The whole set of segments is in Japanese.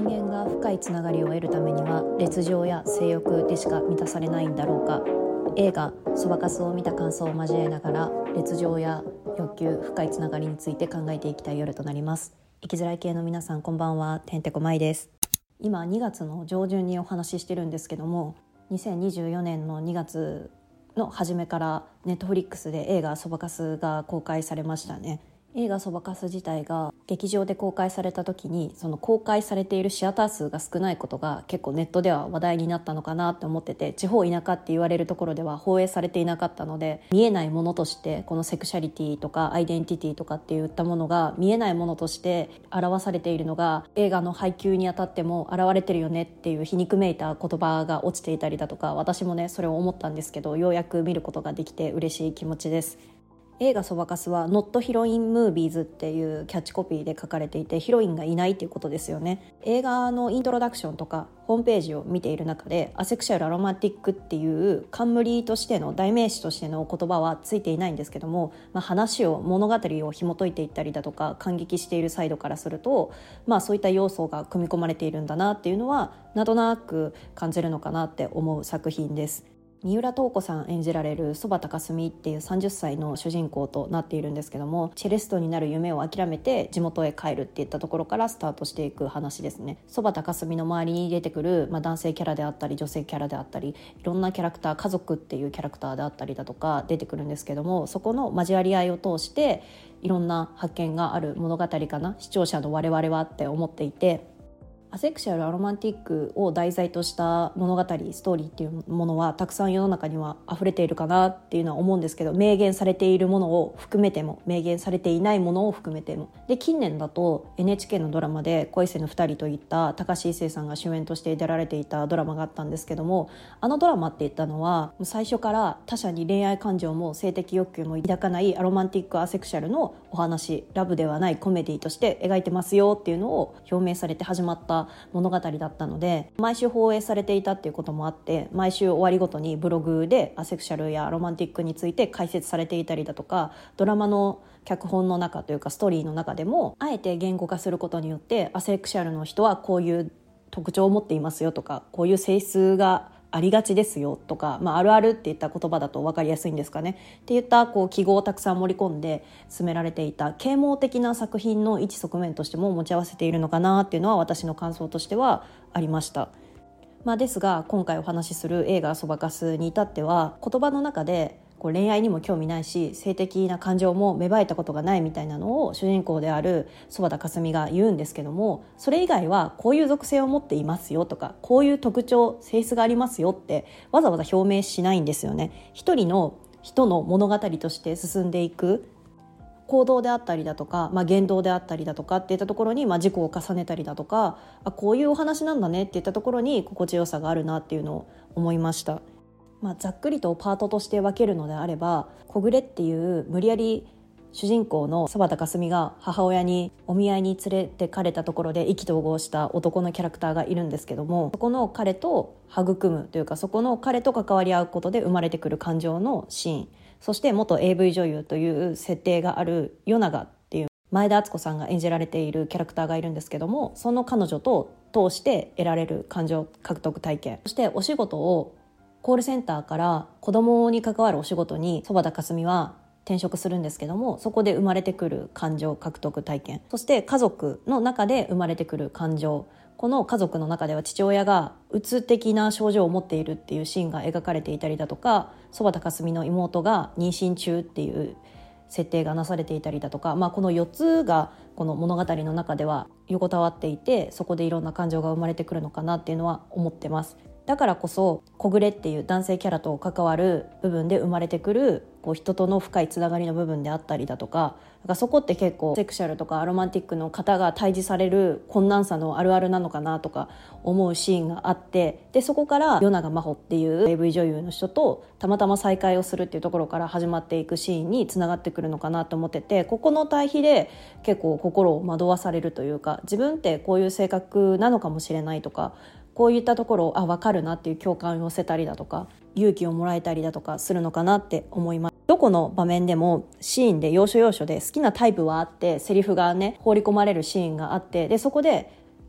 間が深いつながりを得るためには烈情や性欲でしか満たされないんだろうか。映画そばかすを見た感想を交えながら烈情や欲求、深いつながりについて考えていきたい夜となります。生きづらい系の皆さんこんばんは、てんてこまいです。今2月の上旬にお話ししてるんですけども、2024年の2月の初めからネットフリックスで映画そばかすが公開されましたね。映画そばかす自体が劇場で公開された時に、その公開されているシアター数が少ないことが結構ネットでは話題になったのかなって思ってて、地方田舎って言われるところでは放映されていなかったので、見えないものとしてこのセクシャリティとかアイデンティティとかっていったものが見えないものとして表されているのが映画の配給にあたっても現れてるよねっていう皮肉めいた言葉が落ちていたりだとか、私もねそれを思ったんですけど、ようやく見ることができて嬉しい気持ちです。映画そばかすは Not Heroine Movies っていうキャッチコピーで書かれていて、ヒロインがいないということですよね。映画のイントロダクションとかホームページを見ている中で、アセクシャルアロマティックっていう冠としての代名詞としての言葉はついていないんですけども、話を物語を紐解いていったりだとか感激しているサイドからすると、そういった要素が組み込まれているんだなっていうのはなんとなく感じるのかなって思う作品です。三浦透子さん演じられる曽葉高澄っていう30歳の主人公となっているんですけども、チェレストになる夢を諦めて地元へ帰るっていったところからスタートしていく話ですね。曽葉高澄の周りに出てくる、男性キャラであったり女性キャラであったり、いろんなキャラクター、家族っていうキャラクターであったりだとか出てくるんですけども、そこの交わり合いを通していろんな発見がある物語かな、視聴者の我々はって思っていて、アセクシャルアロマンティックを題材とした物語、ストーリーっていうものはたくさん世の中には溢れているかなっていうのは思うんですけど、明言されているものを含めても明言されていないものを含めてもで、近年だと NHK のドラマで恋せぬ二人といった高橋一生さんが主演として出られていたドラマがあったんですけども、あのドラマっていったのは最初から他者に恋愛感情も性的欲求も抱かないアロマンティックアセクシャルのお話、ラブではないコメディとして描いてますよっていうのを表明されて始まった物語だったので、毎週放映されていたっていうこともあって、毎週終わりごとにブログでアセクシャルやロマンティックについて解説されていたりだとか、ドラマの脚本の中というかストーリーの中でもあえて言語化することによって、アセクシャルの人はこういう特徴を持っていますよとか、こういう性質がありがちですよとか、あるあるっていった言葉だと分かりやすいんですかねっていった記号をたくさん盛り込んで進められていた啓蒙的な作品の一側面としても持ち合わせているのかなっていうのは私の感想としてはありました。ですが今回お話しする映画そばかすに至っては、言葉の中で恋愛にも興味ないし性的な感情も芽生えたことがないみたいなのを主人公である曽葉高澄が言うんですけども、それ以外はこういう属性を持っていますよとか、こういう特徴性質がありますよってわざわざ表明しないんですよね。一人の人の物語として進んでいく行動であったりだとか、言動であったりだとかっていったところに、事故を重ねたりだとか、こういうお話なんだねっていったところに心地よさがあるなっていうのを思いました。ざっくりとパートとして分けるのであれば、小暮っていう無理やり主人公の曽葉高澄が母親にお見合いに連れてかれたところで意気投合した男のキャラクターがいるんですけども、そこの彼と育むというか、そこの彼と関わり合うことで生まれてくる感情のシーン、そして元 AV 女優という設定がある与永っていう前田敦子さんが演じられているキャラクターがいるんですけども、その彼女と通して得られる感情獲得体験、そしてお仕事をコールセンターから子供に関わるお仕事に曽葉高澄は転職するんですけども、そこで生まれてくる感情獲得体験、そして家族の中で生まれてくる感情、この家族の中では父親がうつ的な症状を持っているっていうシーンが描かれていたりだとか、曽葉高澄の妹が妊娠中っていう設定がなされていたりだとか、この4つがこの物語の中では横たわっていて、そこでいろんな感情が生まれてくるのかなっていうのは思ってます。だからこそ小暮っていう男性キャラと関わる部分で生まれてくる人との深いつながりの部分であったりだとか、そこって結構セクシャルとかアロマンティックの方が対峙される困難さのあるあるなのかなとか思うシーンがあって、でそこから与永真帆っていう AV 女優の人とたまたま再会をするっていうところから始まっていくシーンにつながってくるのかなと思ってて、ここの対比で結構心を惑わされるというか、自分ってこういう性格なのかもしれないとか、こういったところを分かるなっていう共感を寄せたりだとか勇気をもらえたりだとかするのかなって思います。どこの場面でもシーンで要所要所で好きなタイプはあって、セリフがね放り込まれるシーンがあって、でそこで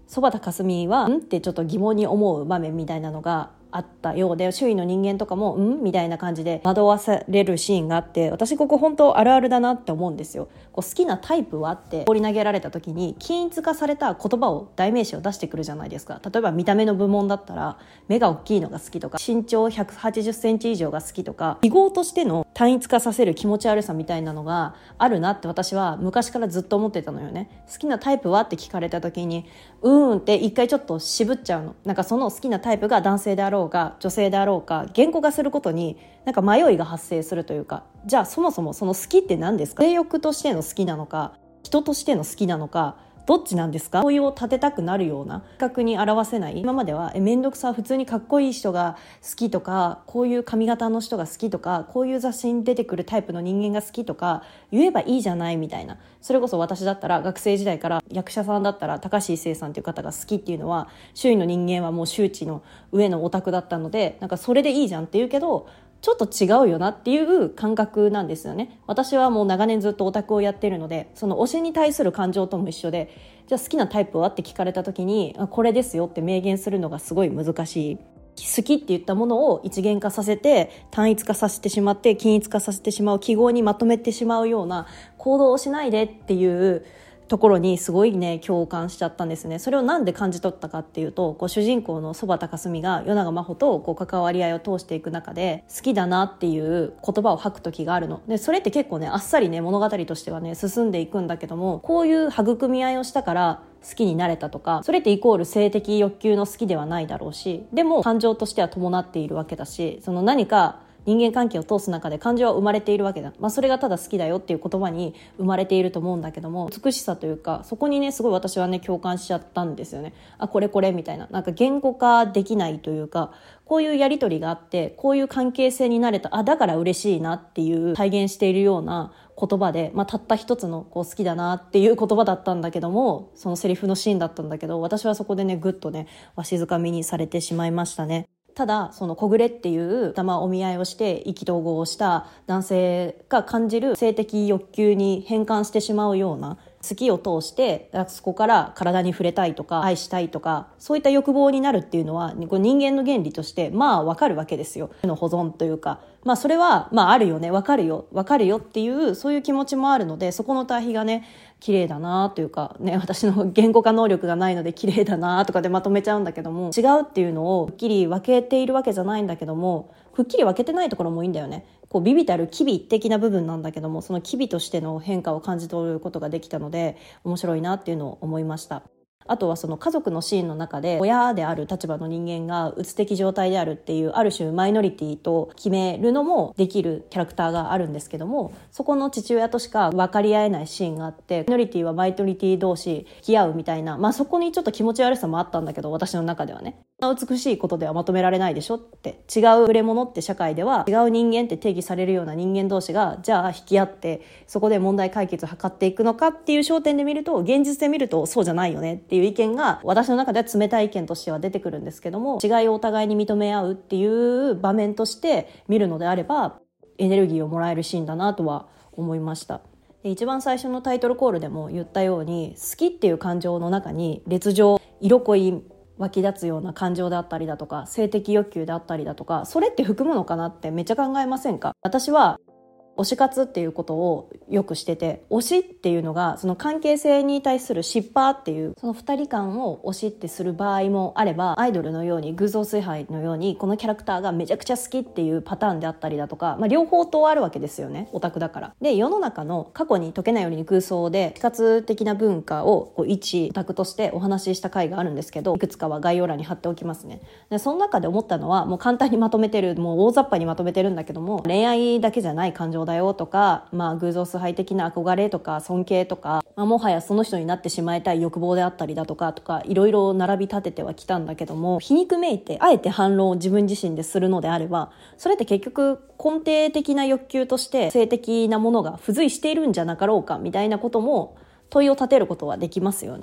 曽端かすみはってちょっと疑問に思う場面みたいなのがあったようで、周囲の人間とかもみたいな感じで惑わされるシーンがあって、私ここ本当あるあるだなって思うんですよ。こう好きなタイプはって放り投げられた時に均一化された言葉を代名詞を出してくるじゃないですか。例えば見た目の部門だったら目が大きいのが好きとか、身長180センチ以上が好きとか、記号としての単一化させる気持ち悪さみたいなのがあるなって私は昔からずっと思ってたのよね。好きなタイプはって聞かれた時にって一回ちょっと渋っちゃうの。なんかその好きなタイプが男性であろうが女性であろうか、言語化することになんか迷いが発生するというか、じゃあそもそもその好きって何ですか？性欲としての好きなのか、人としての好きなのか、どっちなんですか？問いを立てたくなるような、比較に表せない。今までは面倒くさ、普通にかっこいい人が好きとか、こういう髪型の人が好きとか、こういう雑誌に出てくるタイプの人間が好きとか言えばいいじゃないみたいな。それこそ私だったら学生時代から役者さんだったら高橋一生さんという方が好きっていうのは、周囲の人間はもう周知の上のオタクだったので、なんかそれでいいじゃんって言うけど、ちょっと違うよなっていう感覚なんですよね。私はもう長年ずっとオタクをやっているので、その推しに対する感情とも一緒で、じゃあ好きなタイプはって聞かれた時にこれですよって明言するのがすごい難しい。好きって言ったものを一元化させて単一化させてしまって均一化させてしまう、記号にまとめてしまうような行動をしないでっていうところにすごいね共感しちゃったんですね。それをなんで感じ取ったかっていうと、こう主人公の曽端かすみが与永真帆とこう関わり合いを通していく中で好きだなっていう言葉を吐く時があるので、それって結構ねあっさりね物語としてはね進んでいくんだけども、こういう育み合いをしたから好きになれたとか、それってイコール性的欲求の好きではないだろうし、でも感情としては伴っているわけだし、その何か人間関係を通す中で感情は生まれているわけだ、それがただ好きだよっていう言葉に生まれていると思うんだけども、美しさというかそこにねすごい私はね共感しちゃったんですよね。これみたいな、なんか言語化できないというか、こういうやり取りがあってこういう関係性になれた、だから嬉しいなっていう体現しているような言葉で、たった一つのこう好きだなっていう言葉だったんだけども、そのセリフのシーンだったんだけど、私はそこでねぐっとねわしづかみにされてしまいましたね。ただその小暮っていうお見合いをして意気投合をした男性が感じる性的欲求に変換してしまうような、好きを通してそこから体に触れたいとか愛したいとか、そういった欲望になるっていうのはこう人間の原理として分かるわけですよ。の保存というか、それはあるよね、分かるよっていうそういう気持ちもあるので、そこの対比がね綺麗だなというかね、私の言語化能力がないので綺麗だなとかでまとめちゃうんだけども、違うっていうのをはっきり分けているわけじゃないんだけども、くっきり分けてないところもいいんだよね。こうビビたる機微的な部分なんだけども、その機微としての変化を感じ取ることができたので面白いなっていうのを思いました。あとはその家族のシーンの中で親である立場の人間がうつ的状態であるっていうある種マイノリティと決めるのもできるキャラクターがあるんですけども、そこの父親としか分かり合えないシーンがあって、マイノリティはマイノリティ同士付き合うみたいな、そこにちょっと気持ち悪さもあったんだけど、私の中ではね美しいことではまとめられないでしょって、違う売れ物って社会では違う人間って定義されるような人間同士がじゃあ引き合ってそこで問題解決を図っていくのかっていう焦点で見ると、現実で見るとそうじゃないよねっていう意見が私の中では冷たい意見としては出てくるんですけども、違いをお互いに認め合うっていう場面として見るのであればエネルギーをもらえるシーンだなとは思いました。で一番最初のタイトルコールでも言ったように、好きっていう感情の中に烈情、色恋湧き立つような感情であったりだとか性的欲求であったりだとか、それって含むのかなってめっちゃ考えませんか？私は推し活っていうことをよくしてて、推しっていうのがその関係性に対するシッパーっていうその二人間を推しってする場合もあれば、アイドルのように偶像崇拝のようにこのキャラクターがめちゃくちゃ好きっていうパターンであったりだとか、両方とあるわけですよね、オタクだから。で世の中の過去に解けないように空想で非活的な文化をこう一オタクとしてお話しした回があるんですけど、いくつかは概要欄に貼っておきますね。でその中で思ったのは、もう簡単にまとめてる、もう大雑把にまとめてるんだけども、恋愛だけじゃない感情だよとか、偶像崇拝的な憧れとか尊敬とか、もはやその人になってしまいたい欲望であったりだとかいろいろ並び立ててはきたんだけども、皮肉めいてあえて反論を自分自身でするのであれば、それって結局根底的な欲求として性的なものが付随しているんじゃなかろうかみたいなことも問いを立てることはできますよね。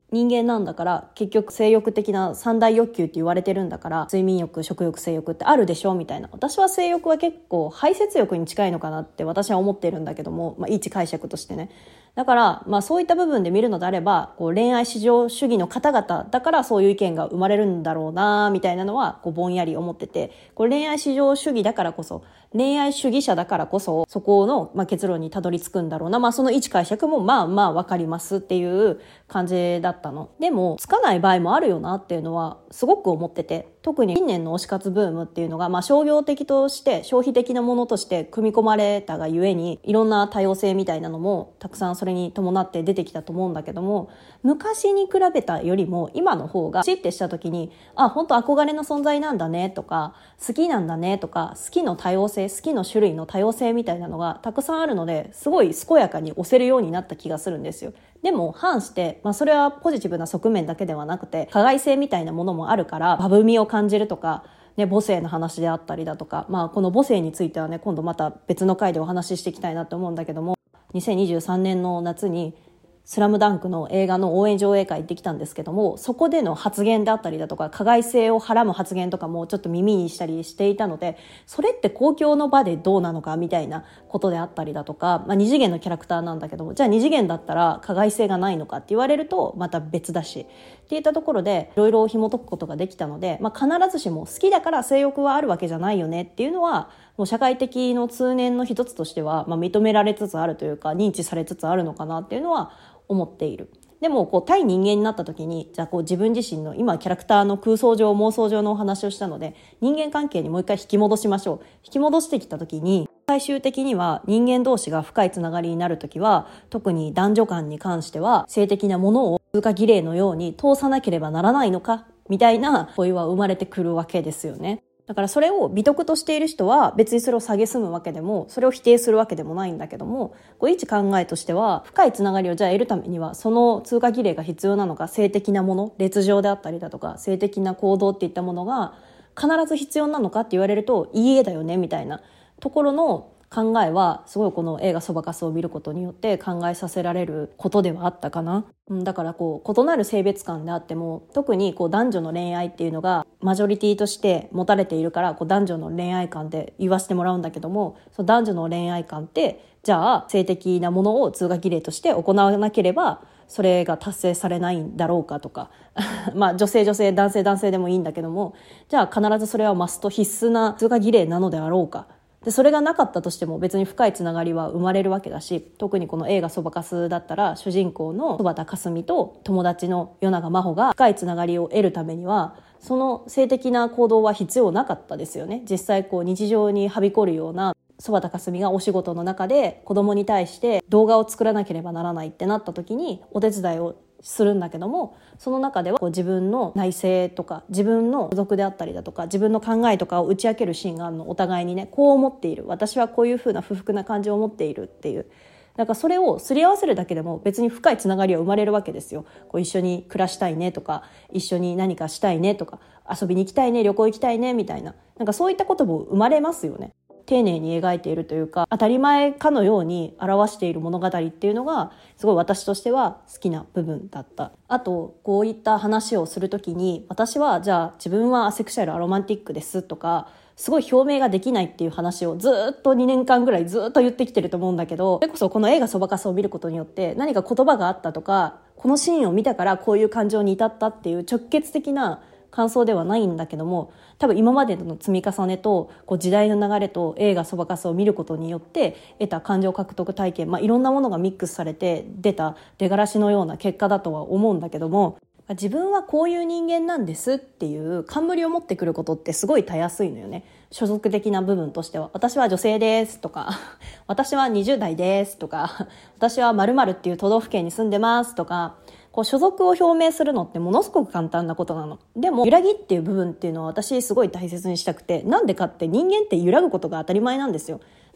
人間なんだから、結局性欲的な三大欲求って言われてるんだから、睡眠欲、食欲、性欲ってあるでしょみたいな。私は性欲は結構排泄欲に近いのかなって私は思ってるんだけども、一解釈としてね。だから、そういった部分で見るのであれば、恋愛至上主義の方々だからそういう意見が生まれるんだろうなみたいなのはぼんやり思ってて、恋愛至上主義だからこそ、恋愛主義者だからこそ、そこの、結論にたどり着くんだろうな。その一解釈もわかりますっていう感じだったの。でも、つかない場合もあるよなっていうのはすごく思ってて、特に近年の推し活ブームっていうのが、商業的として消費的なものとして組み込まれたがゆえに、いろんな多様性みたいなのもたくさんそれに伴って出てきたと思うんだけども、昔に比べたよりも今の方がシッてした時に、本当憧れの存在なんだねとか、好きなんだねとか、好きの多様性、好きの種類の多様性みたいなのがたくさんあるので、すごい健やかに推せるようになった気がするんですよ。でも反して、それはポジティブな側面だけではなくて、加害性みたいなものもあるから、バブみを感じるとか、母性の話であったりだとか、この母性についてはね、今度また別の回でお話ししていきたいなと思うんだけども、2023年の夏にスラムダンクの映画の応援上映会行ってきたんですけども、そこでの発言であったりだとか、加害性をはらむ発言とかもちょっと耳にしたりしていたので、それって公共の場でどうなのかみたいなことであったりだとか、二次元のキャラクターなんだけども、じゃあ二次元だったら加害性がないのかって言われるとまた別だし、っていったところでいろいろ紐解くことができたので、必ずしも好きだから性欲はあるわけじゃないよねっていうのは、もう社会的の通念の一つとしては、認められつつあるというか、認知されつつあるのかなっていうのは思っている。でも対人間になった時に、じゃあ自分自身の今キャラクターの空想上妄想上のお話をしたので、人間関係にもう一回引き戻しましょう。引き戻してきた時に、最終的には人間同士が深いつながりになる時は、特に男女間に関しては性的なものを通過儀礼のように通さなければならないのかみたいな問いは生まれてくるわけですよね。だからそれを美徳としている人は別にそれを蔑むわけでも、それを否定するわけでもないんだけども、一考えとしては、深いつながりをじゃあ得るためには、その通過儀礼が必要なのか、性的なもの、烈情であったりだとか、性的な行動っていったものが必ず必要なのかって言われると、いいえだよねみたいなところの考えは、すごいこの映画そばかすを見ることによって考えさせられることではあったかな。だから異なる性別感であっても、特に男女の恋愛っていうのがマジョリティとして持たれているから、男女の恋愛観で言わせてもらうんだけども、その男女の恋愛観ってじゃあ性的なものを通過儀礼として行わなければそれが達成されないんだろうかとか女性男性でもいいんだけども、じゃあ必ずそれはマスト必須な通過儀礼なのであろうか。でそれがなかったとしても別に深いつながりは生まれるわけだし、特にこの映画そばかすだったら、主人公の戸畑かすみと友達の与永真帆が深いつながりを得るためには、その性的な行動は必要なかったですよね。実際日常にはびこるような戸畑かすみがお仕事の中で子供に対して動画を作らなければならないってなった時にお手伝いをするんだけども、その中では自分の内省とか自分の所属であったりだとか自分の考えとかを打ち明けるシーンがあるの。お互いにね、こう思っている、私はこういう風な不服な感じを持っているっていう、だからそれをすり合わせるだけでも別に深いつながりは生まれるわけですよ。一緒に暮らしたいねとか、一緒に何かしたいねとか、遊びに行きたいね、旅行行きたいねみたいな、そういったことも生まれますよね。丁寧に描いているというか、当たり前かのように表している物語っていうのがすごい私としては好きな部分だった。あとこういった話をするときに、私はじゃあ自分はアセクシャルアロマンティックですとかすごい表明ができないっていう話をずっと2年間ぐらいずっと言ってきてると思うんだけど、それこそこの映画そばかすを見ることによって何か言葉があったとか、このシーンを見たからこういう感情に至ったっていう直結的な感想ではないんだけども、多分今までの積み重ねと時代の流れと映画そばかすを見ることによって得た感情獲得体験、いろんなものがミックスされて出た出がらしのような結果だとは思うんだけども、自分はこういう人間なんですっていう冠を持ってくることってすごいたやすいのよね。所属的な部分としては、私は女性ですとか私は20代ですとか、私は〇〇っていう都道府県に住んでますとか、所属を表明するのってものすごく簡単なことなの。でも揺らぎっていう部分っていうのは私すごい大切にしたくて、なんでかって人間って揺らぐことが当たり前なんですよ。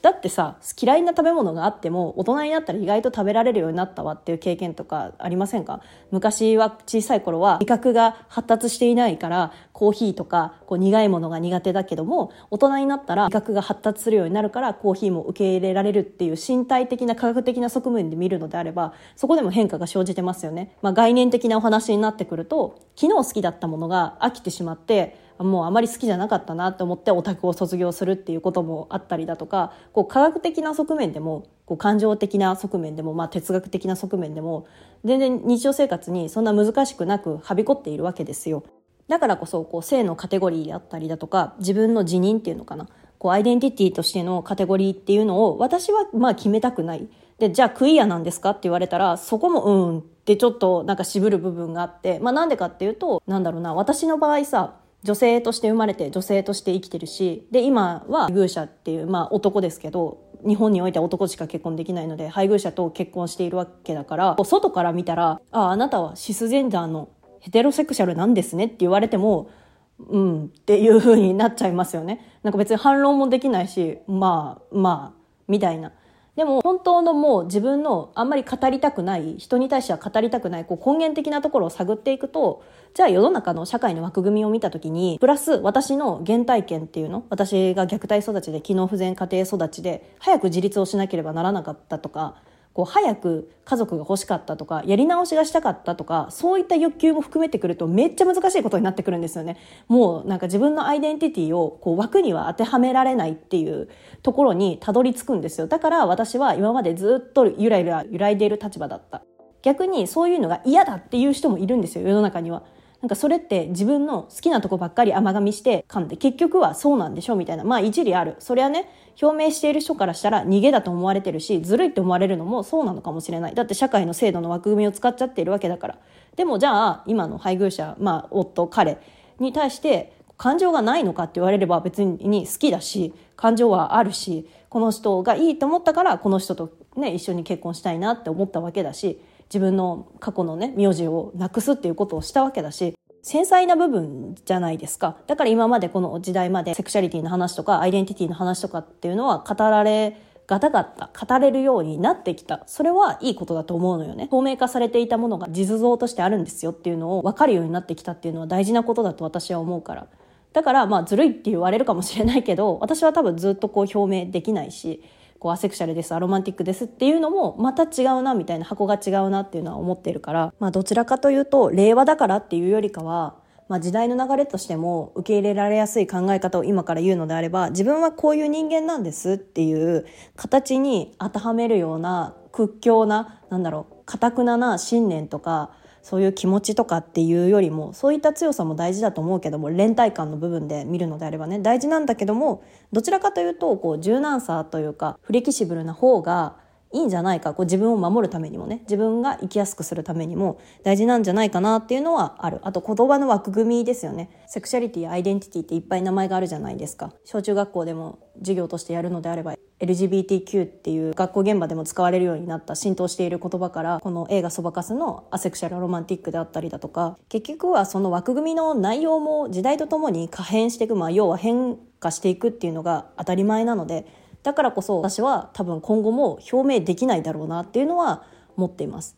だってさ、嫌いな食べ物があっても大人になったら意外と食べられるようになったわっていう経験とかありませんか？昔は小さい頃は味覚が発達していないからコーヒーとか苦いものが苦手だけども、大人になったら味覚が発達するようになるからコーヒーも受け入れられるっていう身体的な科学的な側面で見るのであれば、そこでも変化が生じてますよね。概念的なお話になってくると、昨日好きだったものが飽きてしまってもうあまり好きじゃなかったなと思ってオタクを卒業するっていうこともあったりだとか、科学的な側面でも感情的な側面でも、哲学的な側面でも全然日常生活にそんな難しくなくはびこっているわけですよ。だからこそ性のカテゴリーであったりだとか、自分の自認っていうのかな、アイデンティティとしてのカテゴリーっていうのを私は決めたくない。で、じゃあクイアなんですかって言われたら、そこもってちょっと渋る部分があって、なんでかっていうと、私の場合さ、女性として生まれて女性として生きてるし、で今は配偶者っていう、男ですけど、日本においては男しか結婚できないので配偶者と結婚しているわけだから、外から見たらあなたはシスジェンダーのヘテロセクシャルなんですねって言われてもっていう風になっちゃいますよね。別に反論もできないし、みたいな。でも本当のもう自分のあんまり語りたくない、人に対しては語りたくない根源的なところを探っていくと、じゃあ世の中の社会の枠組みを見たときに、プラス私の原体験っていうの、私が虐待育ちで機能不全家庭育ちで早く自立をしなければならなかったとか、早く家族が欲しかったとか、やり直しがしたかったとか、そういった欲求も含めてくるとめっちゃ難しいことになってくるんですよね。もう自分のアイデンティティを枠には当てはめられないっていうところにたどり着くんですよ。だから私は今までずっとゆら揺らいでいる立場だった。逆にそういうのが嫌だっていう人もいるんですよ、世の中には。それって自分の好きなとこばっかり甘噛みして噛んで、結局はそうなんでしょみたいな、一理ある。それはね、表明している人からしたら逃げだと思われてるし、ずるいって思われるのもそうなのかもしれない。だって社会の制度の枠組みを使っちゃっているわけだから。でもじゃあ今の配偶者、夫彼に対して感情がないのかって言われれば、別に好きだし感情はあるし、この人がいいと思ったからこの人とね一緒に結婚したいなって思ったわけだし、自分の過去のね名字をなくすっていうことをしたわけだし、繊細な部分じゃないですか。だから今までこの時代までセクシャリティの話とかアイデンティティの話とかっていうのは語られがたかった、語れるようになってきた。それはいいことだと思うのよね。透明化されていたものが実像としてあるんですよっていうのを分かるようになってきたっていうのは大事なことだと私は思うから。だからずるいって言われるかもしれないけど、私は多分ずっと表明できないし、アセクシャルです、アロマンティックですっていうのもまた違うなみたいな、箱が違うなっていうのは思っているから、どちらかというと令和だからっていうよりかは、時代の流れとしても受け入れられやすい考え方を今から言うのであれば、自分はこういう人間なんですっていう形に当てはめるような屈強な、堅くなな信念とかそういう気持ちとかっていうよりも、そういった強さも大事だと思うけども、連帯感の部分で見るのであればね大事なんだけども、どちらかというと柔軟さというかフレキシブルな方がいいんじゃないか、自分を守るためにもね、自分が生きやすくするためにも大事なんじゃないかなっていうのはある。あと言葉の枠組みですよね。セクシャリティ、アイデンティティっていっぱい名前があるじゃないですか。小中学校でも授業としてやるのであれば LGBTQ っていう学校現場でも使われるようになった浸透している言葉から、この映画そばかすのアセクシャルロマンティックであったりだとか、結局はその枠組みの内容も時代とともに可変していく、要は変化していくっていうのが当たり前なので、だからこそ私は多分今後も表明できないだろうなっていうのは思っています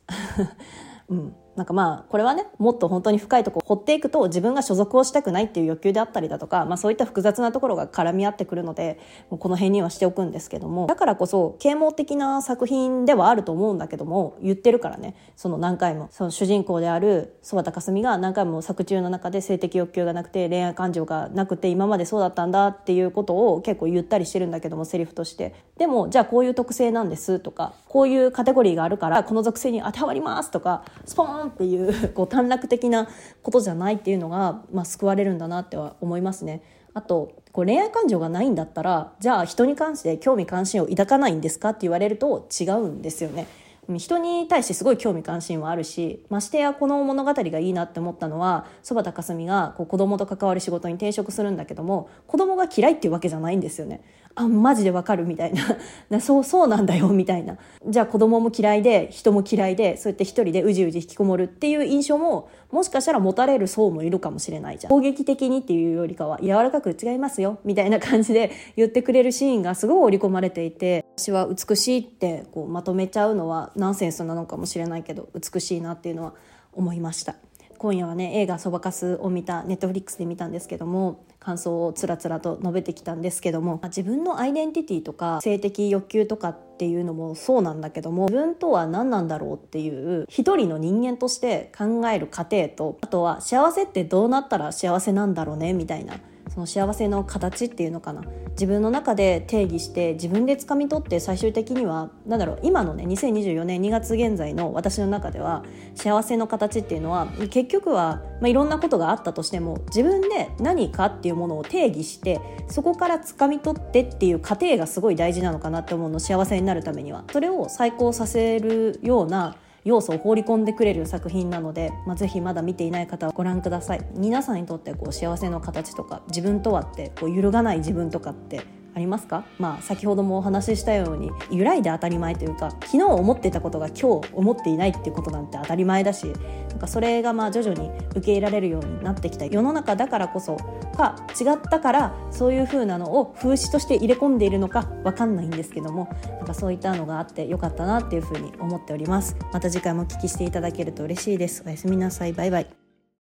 これはね、もっと本当に深いところ掘っていくと、自分が所属をしたくないっていう欲求であったりだとか、そういった複雑なところが絡み合ってくるので、もうこの辺にはしておくんですけども、だからこそ啓蒙的な作品ではあると思うんだけども、言ってるからね、何回もその主人公である曽田かすみが何回も作中の中で性的欲求がなくて恋愛感情がなくて今までそうだったんだっていうことを結構言ったりしてるんだけども、セリフとして。でもじゃあこういう特性なんですとか、こういうカテゴリーがあるからこの属性に当てはまりますとか、スポーンっていう短絡的なことじゃないっていうのが、救われるんだなっては思いますね。あと恋愛感情がないんだったら、じゃあ人に関して興味関心を抱かないんですかって言われると違うんですよね。人に対してすごい興味関心はあるし、ましてやこの物語がいいなって思ったのは、曽田かすみが子供と関わる仕事に転職するんだけども、子供が嫌いっていうわけじゃないんですよね。 マジでわかるみたいなそうなんだよみたいな。じゃあ子供も嫌いで人も嫌いでそうやって一人でうじうじ引きこもるっていう印象ももしかしたら持たれる層もいるかもしれないじゃん。攻撃的にっていうよりかは柔らかく違いますよみたいな感じで言ってくれるシーンがすごい織り込まれていて、私は美しいってこうまとめちゃうのはナンセンスなのかもしれないけど美しいなっていうのは思いました。今夜はね映画そばかすを見たネットフリックスで見たんですけども、感想をつらつらと述べてきたんですけども、自分のアイデンティティとか性的欲求とかっていうのもそうなんだけども、自分とは何なんだろうっていう一人の人間として考える過程と、あとは幸せってどうなったら幸せなんだろうねみたいな、その幸せの形っていうのかな、自分の中で定義して自分で掴み取って、最終的には今のね2024年2月現在の私の中では幸せの形っていうのは結局は、いろんなことがあったとしても自分で何かっていうものを定義してそこから掴み取ってっていう過程がすごい大事なのかなって思うの。幸せになるためにはそれを再考させるような要素を放り込んでくれる作品なので、ぜひまだ見ていない方はご覧ください。皆さんにとって幸せの形とか自分とはって揺るがない自分とかってありますか？先ほどもお話ししたように揺らいで当たり前というか、昨日思っていたことが今日思っていないっていうことなんて当たり前だし、それが徐々に受け入れられるようになってきた世の中だからこそか、違ったからそういう風なのを風刺として入れ込んでいるのか分かんないんですけども、そういったのがあってよかったなっていう風に思っております。また次回もお聞きしていただけると嬉しいです。おやすみなさい。バイバイ。